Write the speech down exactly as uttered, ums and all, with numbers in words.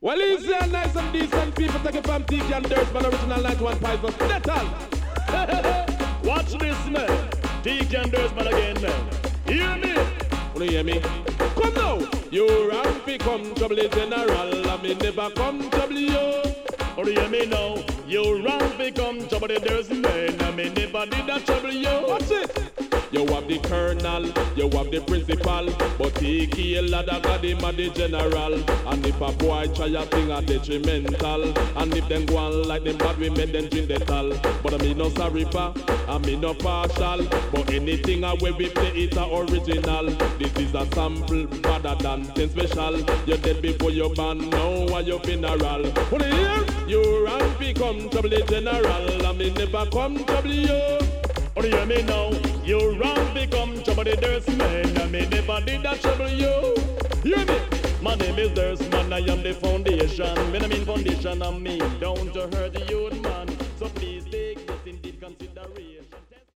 Well, easy and nice and decent people take it from T K and Dirtman, original ninety-one point five. Metal. Watch this, man. T K and Dirtman again, man. Hear me? Wanna hear me? Come now. You rank become trouble general. I mean never come trouble you. Or hear me now? You rank become trouble there's man. I mean never did that trouble you. What's it? You have the colonel, you have the principal, but he kill lad a got him a the general. And if a boy try a thing a detrimental, and if them go on like them bad, we make them drink the tal. But I mean no sorry pa, I mean no partial, but anything a way we play it a original. This is a sample better than ten special. You dead before you born, now are your funeral. Put it here, you rank become trouble general. I mean never come trouble you. Or hear me now? You wrong become trouble the Dirtman. I may never did that trouble you. Hear me? My name is Dirtman, I am the foundation. When I mean foundation, I mean down to hurt